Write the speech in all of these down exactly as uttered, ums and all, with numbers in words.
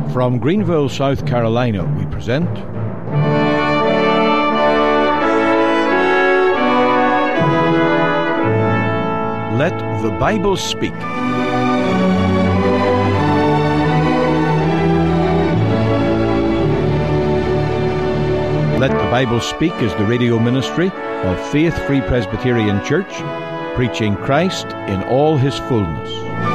From Greenville, South Carolina, we present Let the Bible Speak. Let the Bible Speak is the radio ministry of Faith Free Presbyterian Church, preaching Christ in all his fullness.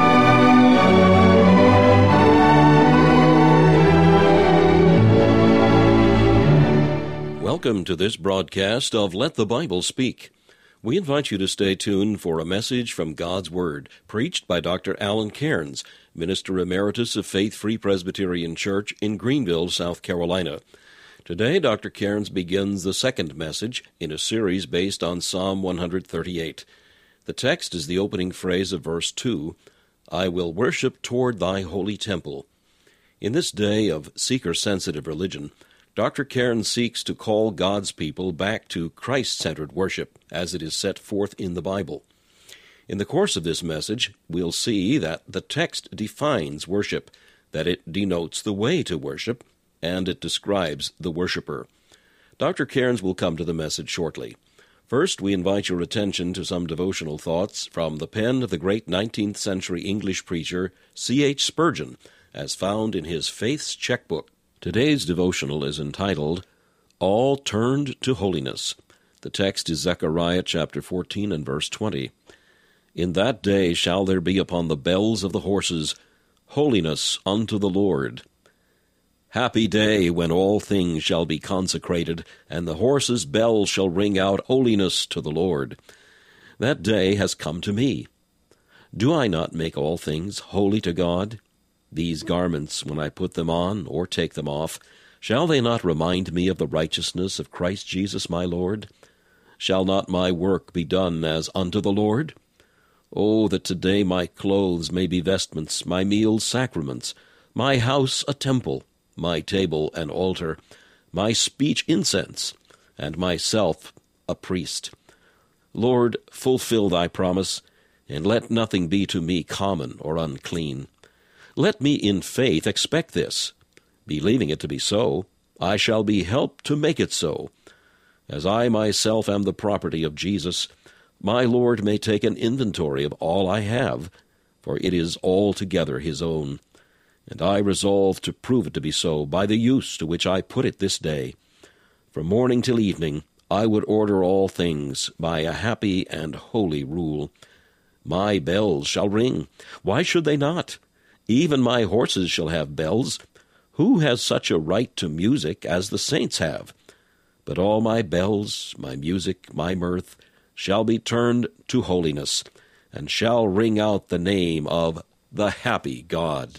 Welcome to this broadcast of Let the Bible Speak. We invite you to stay tuned for a message from God's Word, preached by Doctor Alan Cairns, Minister Emeritus of Faith Free Presbyterian Church in Greenville, South Carolina. Today, Doctor Cairns begins the second message in a series based on Psalm one thirty-eight. The text is the opening phrase of verse two, I will worship toward thy holy temple. In this day of seeker-sensitive religion, Doctor Cairns seeks to call God's people back to Christ-centered worship, as it is set forth in the Bible. In the course of this message, we'll see that the text defines worship, that it denotes the way to worship, and it describes the worshiper. Doctor Cairns will come to the message shortly. First, we invite your attention to some devotional thoughts from the pen of the great nineteenth century English preacher C H Spurgeon, as found in his Faith's Checkbook. Today's devotional is entitled, All Turned to Holiness. The text is Zechariah chapter fourteen and verse twenty. In that day shall there be upon the bells of the horses holiness unto the Lord. Happy day when all things shall be consecrated, and the horses' bells shall ring out holiness to the Lord. That day has come to me. Do I not make all things holy to God? These garments, when I put them on or take them off, shall they not remind me of the righteousness of Christ Jesus my Lord? Shall not my work be done as unto the Lord? Oh, that today my clothes may be vestments, my meals sacraments, my house a temple, my table an altar, my speech incense, and myself a priest. Lord, fulfill thy promise, and let nothing be to me common or unclean. Let me in faith expect this. Believing it to be so, I shall be helped to make it so. As I myself am the property of Jesus, my Lord may take an inventory of all I have, for it is altogether his own. And I resolve to prove it to be so by the use to which I put it this day. From morning till evening, I would order all things by a happy and holy rule. My bells shall ring. Why should they not? Even my horses shall have bells. Who has such a right to music as the saints have? But all my bells, my music, my mirth, shall be turned to holiness, and shall ring out the name of the happy God.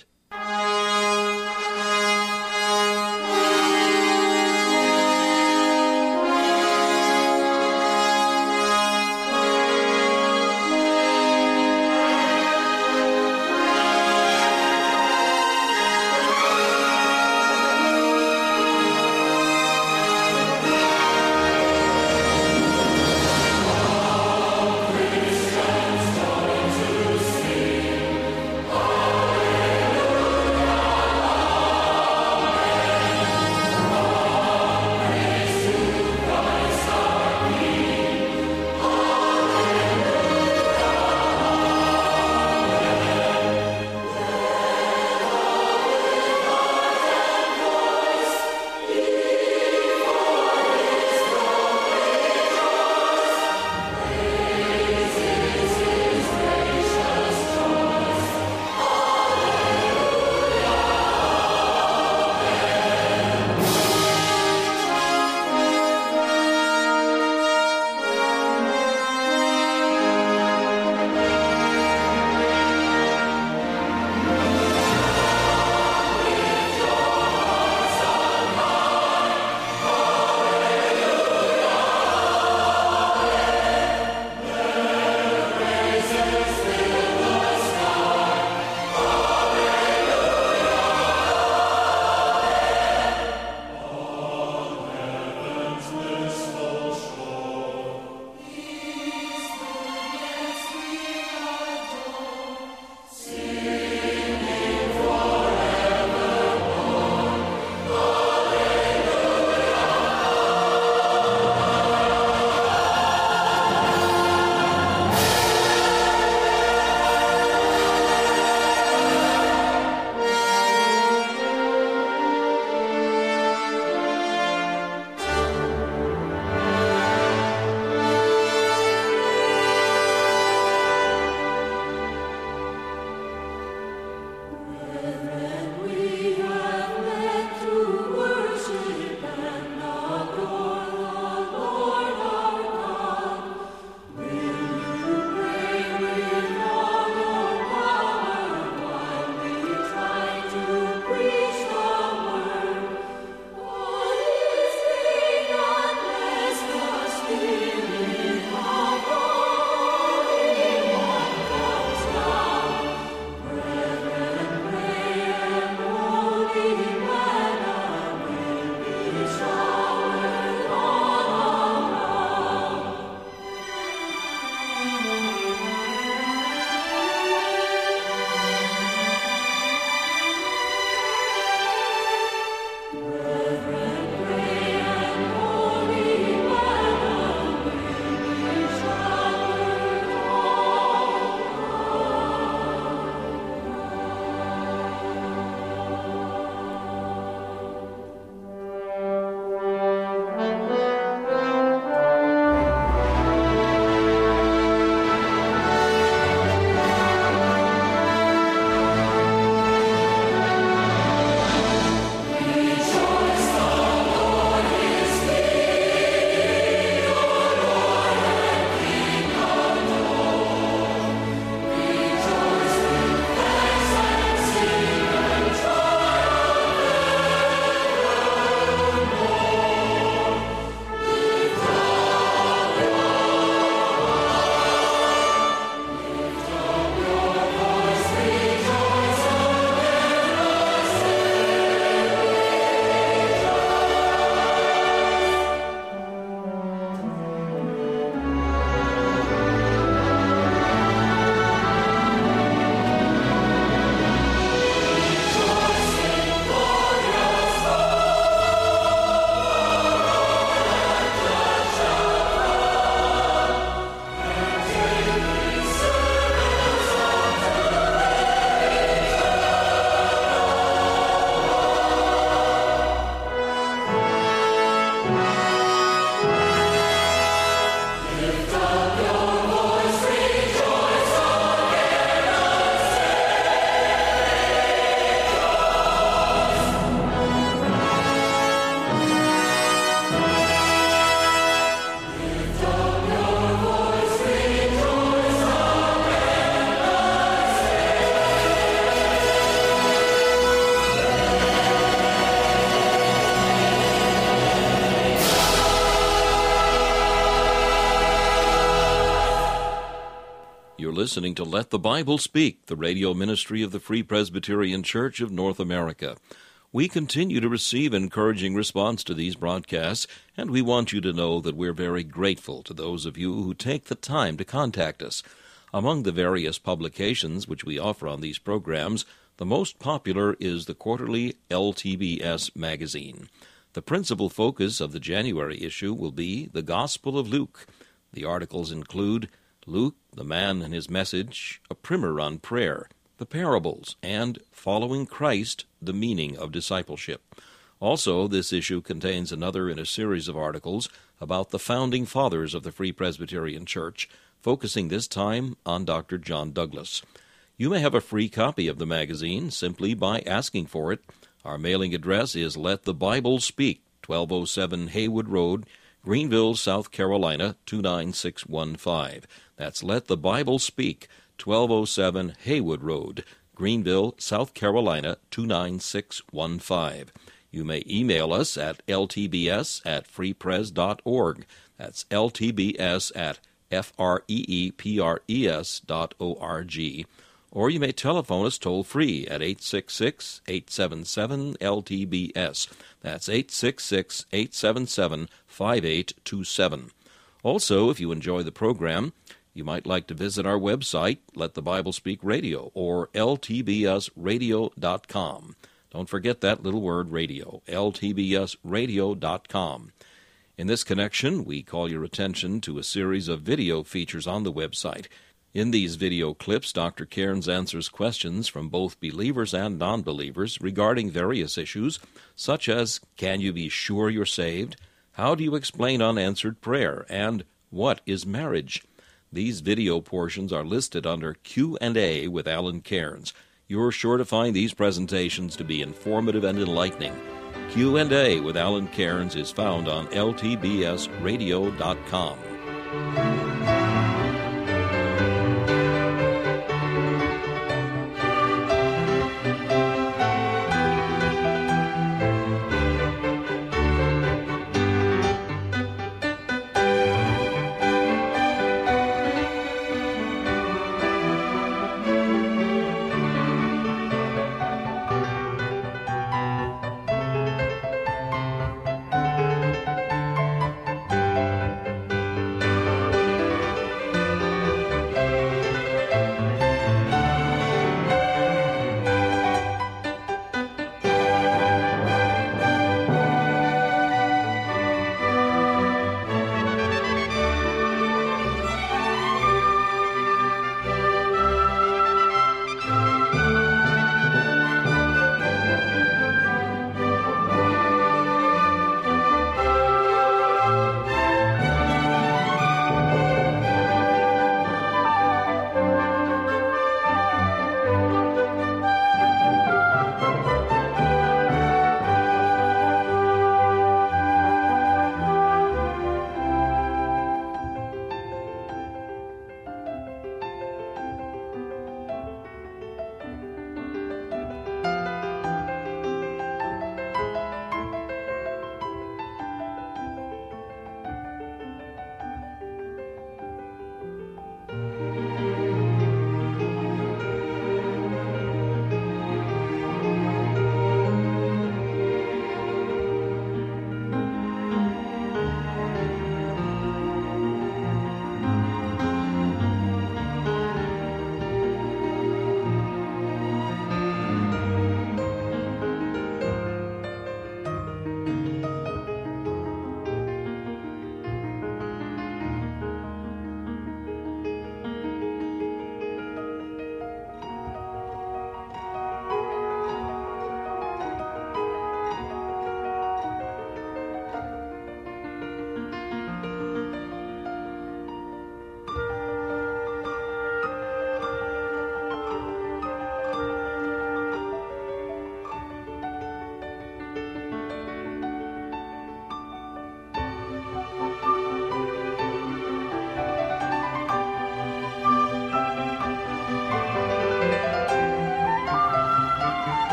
listening to Let the Bible Speak, the radio ministry of the Free Presbyterian Church of North America. We continue to receive encouraging response to these broadcasts, and we want you to know that we're very grateful to those of you who take the time to contact us. Among the various publications which we offer on these programs, the most popular is the quarterly L T B S magazine. The principal focus of the January issue will be the Gospel of Luke. The articles include Luke, the Man and His Message, a primer on prayer, the parables, and Following Christ, the Meaning of Discipleship. Also, this issue contains another in a series of articles about the founding fathers of the Free Presbyterian Church, focusing this time on Doctor John Douglas. You may have a free copy of the magazine simply by asking for it. Our mailing address is Let the Bible Speak, twelve oh seven Haywood Road, Greenville, South Carolina, two nine six one five. That's Let the Bible Speak, twelve oh seven Haywood Road, Greenville, South Carolina, two nine six one five. You may email us at l t b s at free pres dot org. That's l t b s at f r e e p r e s dot o r g. Or you may telephone us toll-free at eight six six, eight seven seven, L T B S. That's eight six six, eight seven seven, five eight two seven. Also, if you enjoy the program, you might like to visit our website, Let the Bible Speak Radio, or l t b s radio dot com. Don't forget that little word, radio, l t b s radio dot com. In this connection, we call your attention to a series of video features on the website. In these video clips, Doctor Cairns answers questions from both believers and non-believers regarding various issues, such as, can you be sure you're saved? How do you explain unanswered prayer? And what is marriage? These video portions are listed under Q and A with Alan Cairns. You're sure to find these presentations to be informative and enlightening. Q and A with Alan Cairns is found on l t b s radio dot com.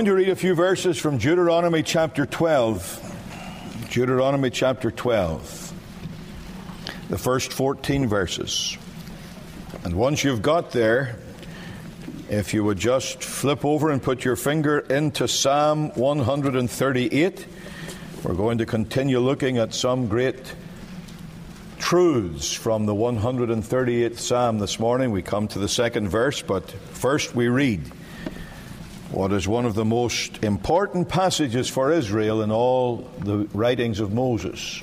going to read a few verses from Deuteronomy chapter twelve. Deuteronomy chapter twelve. The first fourteen verses. And once you've got there, if you would just flip over and put your finger into Psalm one thirty-eight, we're going to continue looking at some great truths from the one hundred thirty-eighth Psalm this morning. We come to the second verse, but first we read what is one of the most important passages for Israel in all the writings of Moses.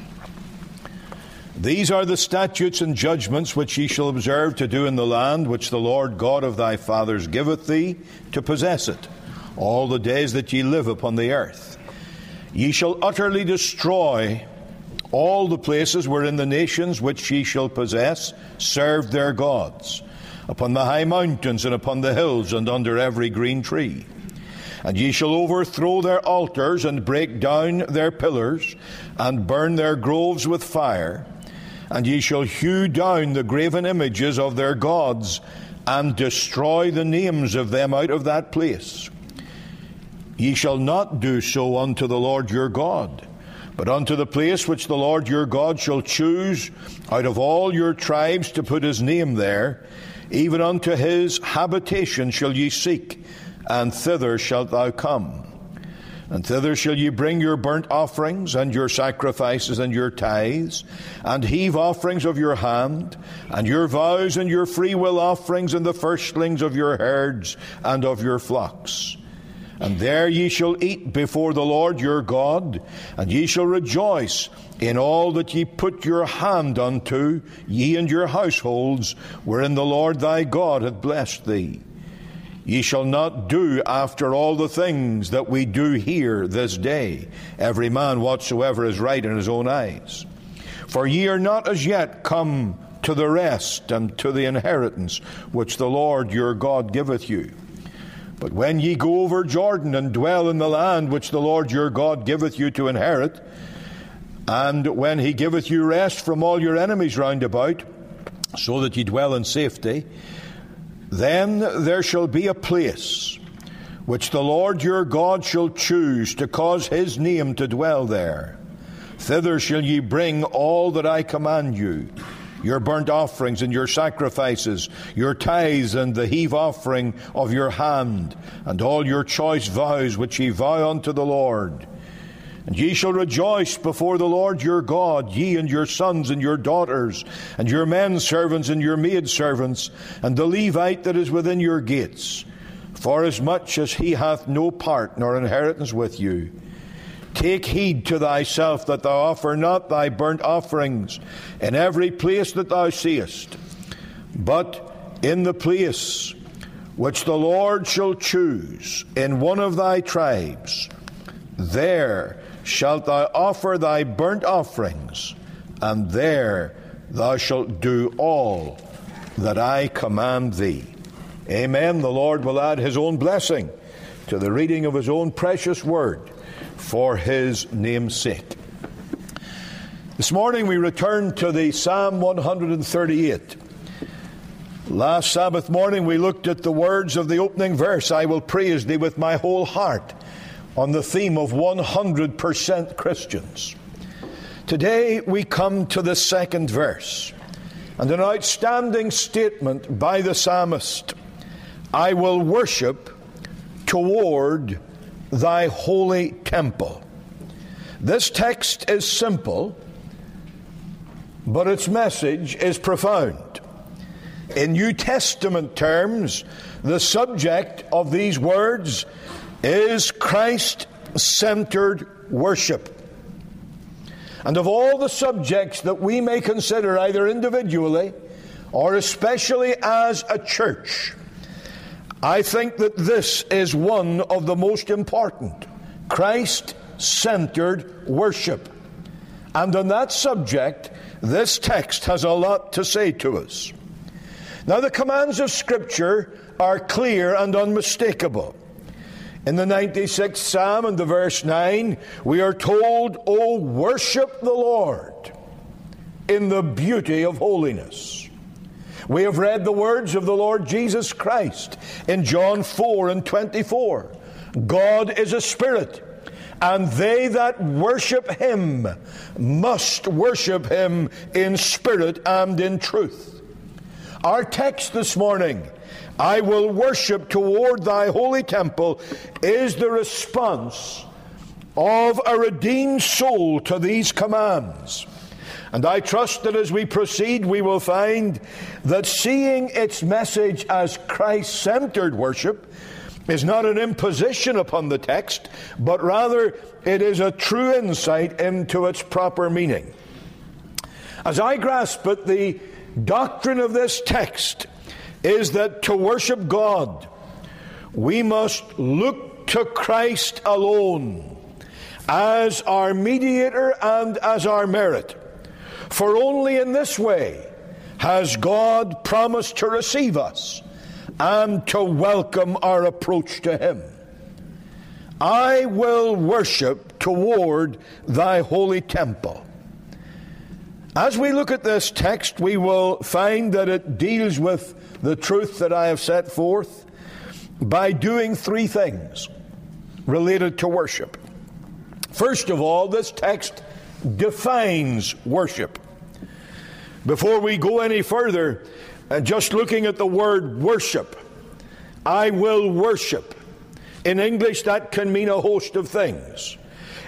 These are the statutes and judgments which ye shall observe to do in the land which the Lord God of thy fathers giveth thee to possess it, all the days that ye live upon the earth. Ye shall utterly destroy all the places wherein the nations which ye shall possess served their gods, upon the high mountains and upon the hills and under every green tree. And ye shall overthrow their altars and break down their pillars and burn their groves with fire. And ye shall hew down the graven images of their gods and destroy the names of them out of that place. Ye shall not do so unto the Lord your God, but unto the place which the Lord your God shall choose out of all your tribes to put his name there, even unto his habitation shall ye seek, and thither shalt thou come. And thither shall ye bring your burnt offerings, and your sacrifices, and your tithes, and heave offerings of your hand, and your vows, and your freewill offerings, and the firstlings of your herds, and of your flocks. And there ye shall eat before the Lord your God, and ye shall rejoice in all that ye put your hand unto, ye and your households, wherein the Lord thy God hath blessed thee. Ye shall not do after all the things that we do here this day, every man whatsoever is right in his own eyes. For ye are not as yet come to the rest and to the inheritance which the Lord your God giveth you. But when ye go over Jordan and dwell in the land which the Lord your God giveth you to inherit, and when he giveth you rest from all your enemies round about, so that ye dwell in safety, then there shall be a place which the Lord your God shall choose to cause his name to dwell there. Thither shall ye bring all that I command you, your burnt offerings and your sacrifices, your tithes and the heave offering of your hand, and all your choice vows which ye vow unto the Lord. And ye shall rejoice before the Lord your God, ye and your sons and your daughters, and your men servants and your maid servants, and the Levite that is within your gates, forasmuch as he hath no part nor inheritance with you. Take heed to thyself that thou offer not thy burnt offerings in every place that thou seest, but in the place which the Lord shall choose in one of thy tribes, there shalt thou offer thy burnt offerings, and there thou shalt do all that I command thee. Amen. The Lord will add his own blessing to the reading of his own precious word for his name's sake. This morning we return to the Psalm one thirty-eight. Last Sabbath morning we looked at the words of the opening verse, I will praise thee with my whole heart, on the theme of one hundred percent Christians. Today we come to the second verse, and an outstanding statement by the psalmist, I will worship toward thy holy temple. This text is simple, but its message is profound. In New Testament terms, the subject of these words is Christ-centered worship. And of all the subjects that we may consider either individually or especially as a church, I think that this is one of the most important, Christ-centered worship. And on that subject, this text has a lot to say to us. Now, the commands of Scripture are clear and unmistakable. In the ninety-sixth Psalm and the verse nine, we are told, O worship the Lord in the beauty of holiness. We have read the words of the Lord Jesus Christ in John four and twenty-four. God is a spirit, and they that worship him must worship him in spirit and in truth. Our text this morning, I will worship toward thy holy temple, is the response of a redeemed soul to these commands. And I trust that as we proceed, we will find that seeing its message as Christ-centered worship is not an imposition upon the text, but rather it is a true insight into its proper meaning. As I grasp it, the doctrine of this text is that to worship God, we must look to Christ alone as our mediator and as our merit. For only in this way has God promised to receive us and to welcome our approach to him. I will worship toward thy holy temple. As we look at this text, we will find that it deals with the truth that I have set forth by doing three things related to worship. First of all, this text defines worship. Before we go any further, uh, just looking at the word worship, I will worship. In English, that can mean a host of things.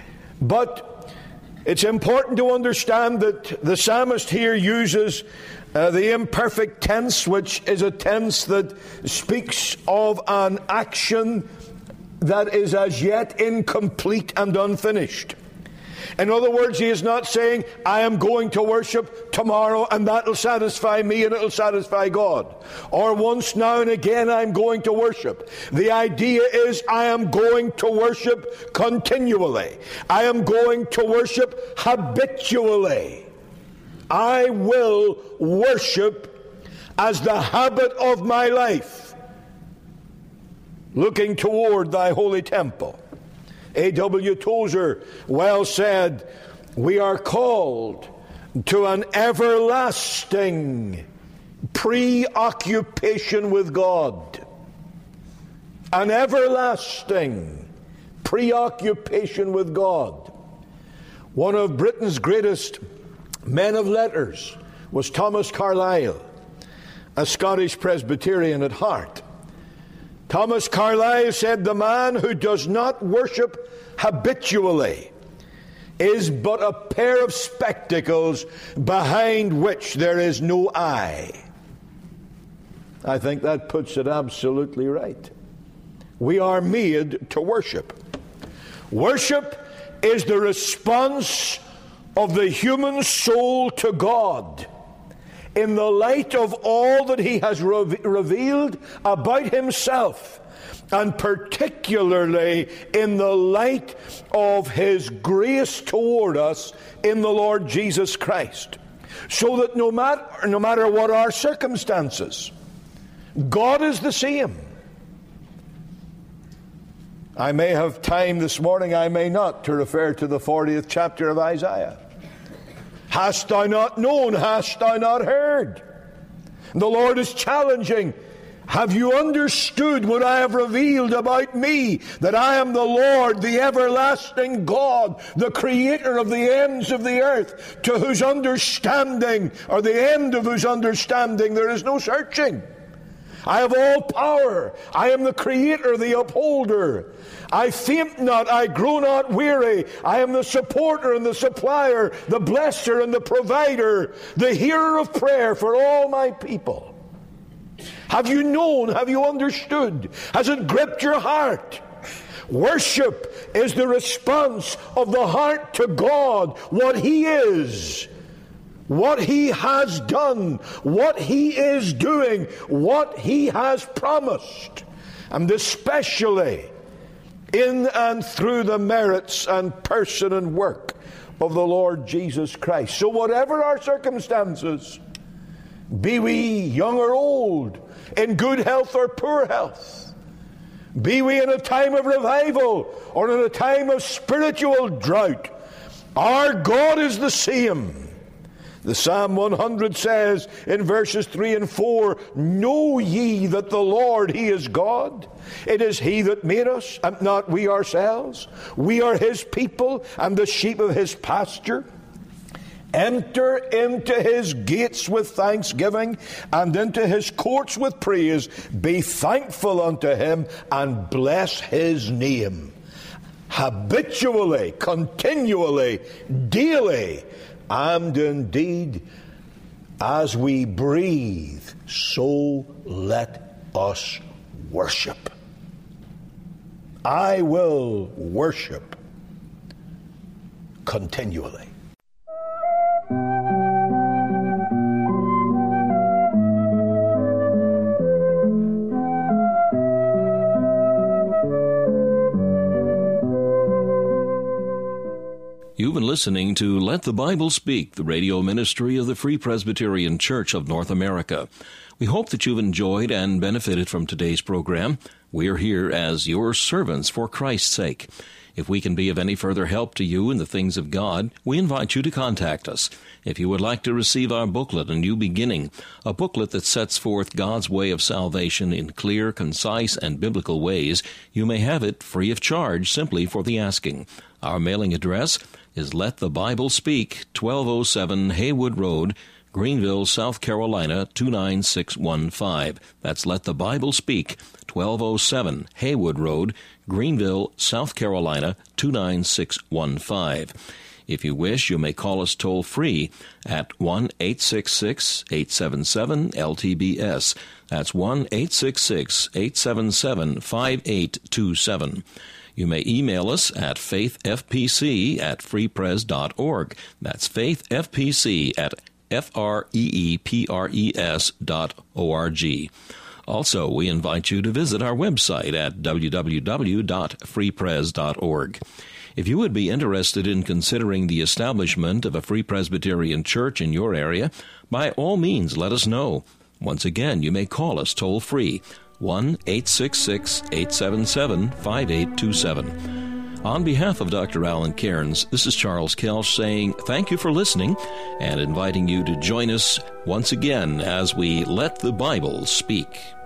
But it's important to understand that the psalmist here uses uh, the imperfect tense, which is a tense that speaks of an action that is as yet incomplete and unfinished. In other words, he is not saying, I am going to worship tomorrow and that will satisfy me and it will satisfy God. Or once now and again I'm going to worship. The idea is I am going to worship continually. I am going to worship habitually. I will worship as the habit of my life, looking toward thy holy temple. A W Tozer well said, we are called to an everlasting preoccupation with God. An everlasting preoccupation with God. One of Britain's greatest men of letters was Thomas Carlyle, a Scottish Presbyterian at heart. Thomas Carlyle said, the man who does not worship habitually is but a pair of spectacles behind which there is no eye. I think that puts it absolutely right. We are made to worship. Worship is the response of the human soul to God in the light of all that he has re- revealed about himself, and particularly in the light of his grace toward us in the Lord Jesus Christ. So that no matter, no matter what our circumstances, God is the same. I may have time this morning, I may not, to refer to the fortieth chapter of Isaiah. Hast thou not known? Hast thou not heard? The Lord is challenging. Have you understood what I have revealed about me? That I am the Lord, the everlasting God, the creator of the ends of the earth, to whose understanding, or the end of whose understanding, there is no searching. I have all power. I am the creator, the upholder. I faint not, I grow not weary. I am the supporter and the supplier, the blesser and the provider, the hearer of prayer for all my people. Have you known? Have you understood? Has it gripped your heart? Worship is the response of the heart to God, what he is, what he has done, what he is doing, what he has promised, and especially in and through the merits and person and work of the Lord Jesus Christ. So whatever our circumstances, be we young or old, in good health or poor health, be we in a time of revival or in a time of spiritual drought, our God is the same. The Psalm one hundred says in verses three and four, "Know ye that the Lord, He is God. It is He that made us, and not we ourselves. We are His people, and the sheep of His pasture. Enter into His gates with thanksgiving, and into His courts with praise. Be thankful unto Him, and bless His name." Habitually, continually, daily, and indeed, as we breathe, so let us worship. I will worship continually. You've been listening to Let the Bible Speak, the radio ministry of the Free Presbyterian Church of North America. We hope that you've enjoyed and benefited from today's program. We are here as your servants for Christ's sake. If we can be of any further help to you in the things of God, we invite you to contact us. If you would like to receive our booklet, A New Beginning, a booklet that sets forth God's way of salvation in clear, concise, and biblical ways, you may have it free of charge simply for the asking. Our mailing address is Let the Bible Speak, twelve oh seven Haywood Road, Greenville, South Carolina, two nine six one five. That's Let the Bible Speak, twelve oh seven Haywood Road, Greenville, South Carolina, two nine six one five. If you wish, you may call us toll-free at one eight six six, eight seven seven, L T B S. That's one eight six six, eight seven seven, five eight two seven. You may email us at faithfpc at freepres dot org. That's faithfpc at F R E E P R E S dot O R G. Also, we invite you to visit our website at w w w dot freepres dot org. If you would be interested in considering the establishment of a Free Presbyterian church in your area, by all means let us know. Once again, you may call us toll-free, one eight six six, eight seven seven, five eight two seven. On behalf of Doctor Alan Cairns, this is Charles Kelsch saying thank you for listening and inviting you to join us once again as we let the Bible speak.